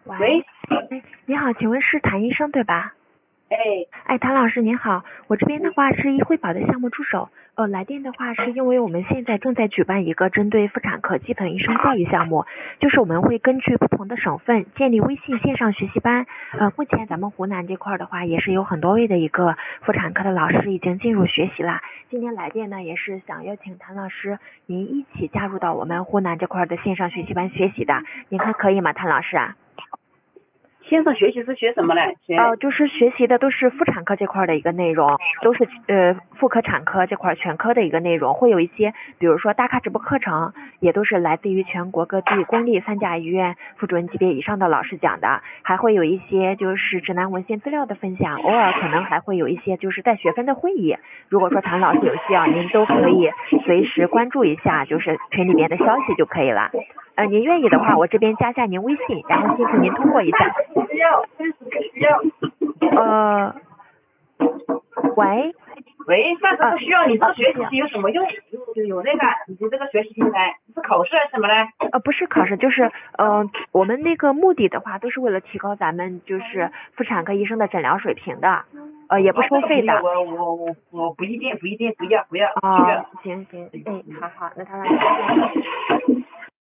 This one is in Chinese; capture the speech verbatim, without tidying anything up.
喂， 哎，你好，请问是谭医生对吧？ 哎， 哎，谭老师您好，我这边的话是医惠保的项目助手，呃，来电的话是因为我们现在正在举办一个针对妇产科基本医生教育项目，就是我们会根据不同的省份建立微信线上学习班，呃，目前咱们湖南这块的话也是有很多位的一个妇产科的老师已经进入学习啦。今天来电呢也是想邀请谭老师您一起加入到我们湖南这块的线上学习班学习的，您看可以吗，谭老师啊？ 线上学习是学什么嘞？学呃，就是学习的都是妇产科这块的一个内容，都是呃妇科产科这块全科的一个内容，会有一些比如说大咖直播课程，也都是来自于全国各地公立三甲医院副主任级别以上的老师讲的，还会有一些就是指南文献资料的分享，偶尔可能还会有一些就是带学分的会议。如果说谭老师有需要，您都可以随时关注一下，就是群里边的消息就可以了。呃，您愿意的话，我这边加下您微信，然后辛苦您通过一下。 需要，需要。 呃，喂， 喂，但是不需要你这个学习有什么用？有有那个你的这个学习平台是考试还是什么嘞？ 呃，不是考试，就是呃，我们那个目的的话，都是为了提高咱们就是妇产科医生的诊疗水平的，呃，也不收费的。 我我我我不一定不一定不要不要。 哦，行行，哎，好好，那他来。